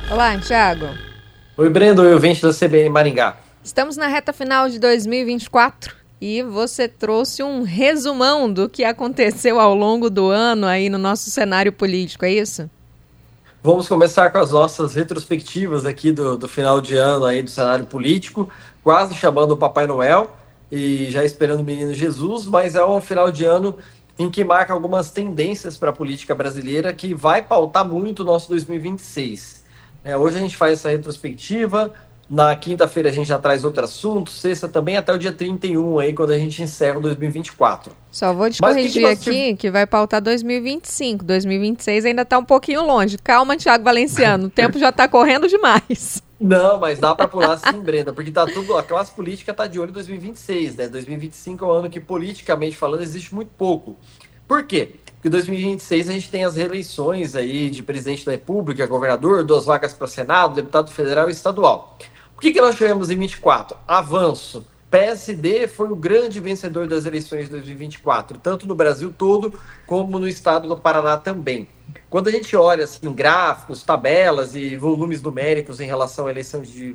Olá, Thiago. Oi, Brendo, eu ouvinte da CBN Maringá. Estamos na reta final de 2024 e você trouxe um resumão do que aconteceu ao longo do ano aí no nosso cenário político, é isso? Vamos começar com as nossas retrospectivas aqui do final de ano aí do cenário político, quase chamando o Papai Noel e já esperando o Menino Jesus, mas é um final de ano em que marca algumas tendências para a política brasileira que vai pautar muito o nosso 2026. Hoje a gente faz essa retrospectiva, na quinta-feira a gente já traz outro assunto, sexta também até o dia 31, aí, quando a gente encerra o 2024. Só vou te corrigir aqui que vai pautar 2025, 2026 ainda está um pouquinho longe. Calma, Thiago Valenciano, o tempo já está correndo demais. Não, mas dá para pular sim, Brenda, porque tá tudo, a classe política está de olho em 2026, né? 2025 é um ano que, politicamente falando, existe muito pouco. Por quê? Porque em 2026 a gente tem as reeleições aí de presidente da República, governador, 2 vagas para Senado, deputado federal e estadual. O que nós tivemos em 24? Avanço. PSD foi o grande vencedor das eleições de 2024, tanto no Brasil todo como no estado do Paraná também. Quando a gente olha assim, gráficos, tabelas e volumes numéricos em relação à eleição de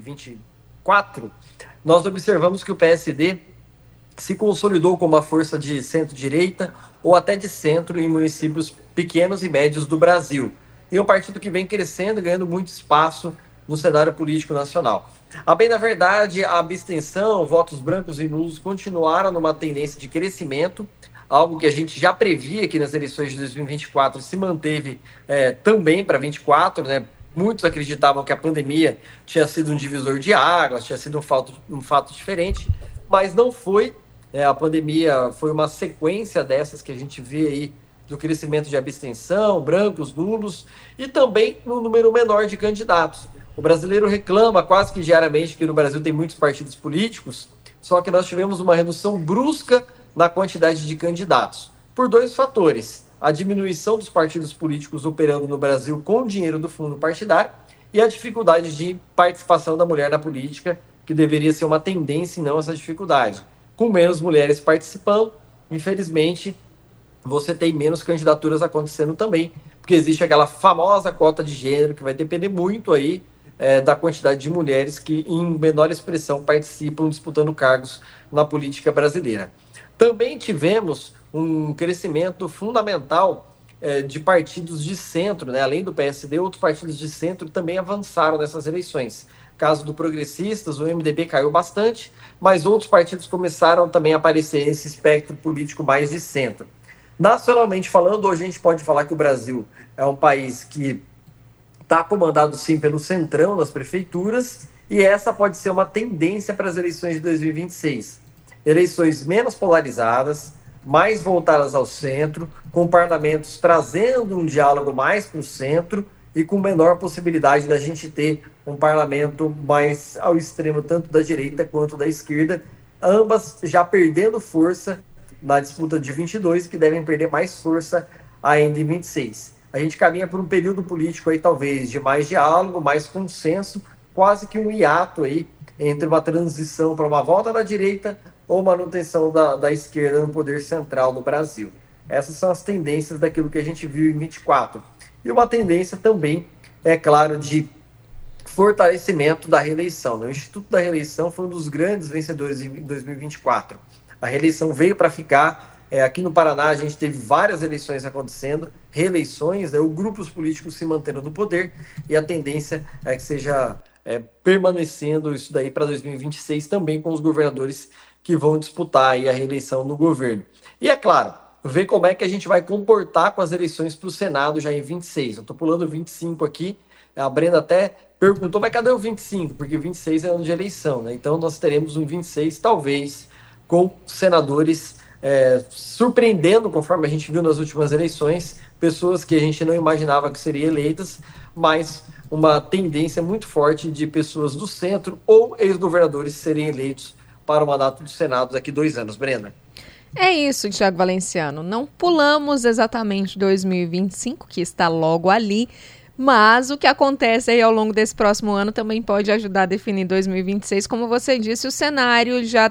24, nós observamos que o PSD se consolidou como uma força de centro-direita ou até de centro em municípios pequenos e médios do Brasil. E é um partido que vem crescendo e ganhando muito espaço no cenário político nacional. A bem da verdade, a abstenção, votos brancos e nulos continuaram numa tendência de crescimento, algo que a gente já previa aqui nas eleições de 2024 se manteve também para 2024, né? Muitos acreditavam que a pandemia tinha sido um divisor de águas, tinha sido um fato diferente, mas não foi. A pandemia foi uma sequência dessas que a gente vê aí do crescimento de abstenção, brancos, nulos e também no número menor de candidatos. O brasileiro reclama quase que diariamente que no Brasil tem muitos partidos políticos, só que nós tivemos uma redução brusca na quantidade de candidatos, por 2 fatores: a diminuição dos partidos políticos operando no Brasil com dinheiro do fundo partidário e a dificuldade de participação da mulher na política, que deveria ser uma tendência e não essa dificuldade. Com menos mulheres participando, infelizmente, você tem menos candidaturas acontecendo também, porque existe aquela famosa cota de gênero que vai depender muito aí da quantidade de mulheres que, em menor expressão, participam disputando cargos na política brasileira. Também tivemos um crescimento fundamental de partidos de centro, né? Além do PSD, outros partidos de centro também avançaram nessas eleições. Caso do Progressistas, o MDB caiu bastante, mas outros partidos começaram também a aparecer nesse espectro político mais de centro. Nacionalmente falando, hoje a gente pode falar que o Brasil é um país que está comandado sim pelo centrão nas prefeituras, e essa pode ser uma tendência para as eleições de 2026. Eleições menos polarizadas, mais voltadas ao centro, com parlamentos trazendo um diálogo mais para o centro e com menor possibilidade da gente ter um parlamento mais ao extremo, tanto da direita quanto da esquerda, ambas já perdendo força na disputa de 22, que devem perder mais força ainda em 26. A gente caminha por um período político aí, talvez, de mais diálogo, mais consenso, quase que um hiato aí entre uma transição para uma volta da direita ou manutenção da esquerda no poder central no Brasil. Essas são as tendências daquilo que a gente viu em 24. E uma tendência também, é claro, de fortalecimento da reeleição. O Instituto da Reeleição foi um dos grandes vencedores em 2024. A reeleição veio para ficar. Aqui no Paraná a gente teve várias eleições acontecendo, reeleições, os grupos políticos se mantendo no poder, e a tendência é que seja permanecendo isso daí para 2026 também, com os governadores que vão disputar aí a reeleição no governo. E é claro, ver como é que a gente vai comportar com as eleições para o Senado já em 26. Eu estou pulando 25 aqui, a Brenda até perguntou, mas cadê o 25? Porque 26 é ano de eleição, né? Então nós teremos um 26, talvez, com senadores surpreendendo, conforme a gente viu nas últimas eleições, pessoas que a gente não imaginava que seriam eleitas, mas uma tendência muito forte de pessoas do centro ou ex-governadores serem eleitos para o mandato do Senado daqui 2 anos. Brenda. É isso, Thiago Valenciano. Não pulamos exatamente 2025, que está logo ali, mas o que acontece aí ao longo desse próximo ano também pode ajudar a definir 2026. Como você disse, o cenário já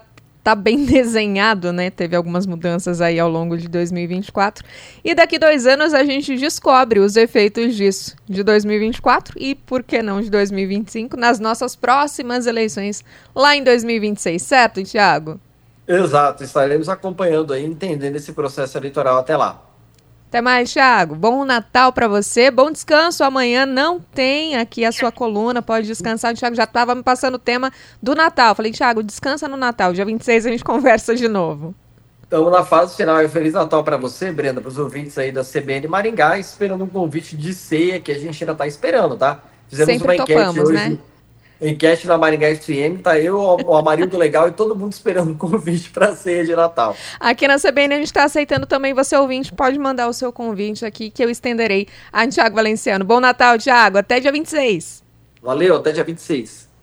tá bem desenhado, né? Teve algumas mudanças aí ao longo de 2024. E daqui 2 anos a gente descobre os efeitos disso, de 2024 e, por que não, de 2025, nas nossas próximas eleições lá em 2026, certo, Thiago? Exato, estaremos acompanhando aí, entendendo esse processo eleitoral até lá. Até mais, Thiago. Bom Natal para você. Bom descanso. Amanhã não tem aqui a sua coluna. Pode descansar. O Thiago já estava me passando o tema do Natal. Falei, Thiago, descansa no Natal. Dia 26 a gente conversa de novo. Estamos na fase final. E Feliz Natal para você, Brenda, para os ouvintes aí da CBN Maringá, esperando um convite de ceia que a gente ainda está esperando, tá? Fizemos Sempre uma enquete topamos, hoje. né? Enquete na Maringá FM, tá eu, o Amarildo Legal e todo mundo esperando um convite para ceia de Natal. Aqui na CBN a gente está aceitando também você, ouvinte. Pode mandar o seu convite aqui que eu estenderei a Thiago Valenciano. Bom Natal, Thiago. Até dia 26. Valeu, até dia 26.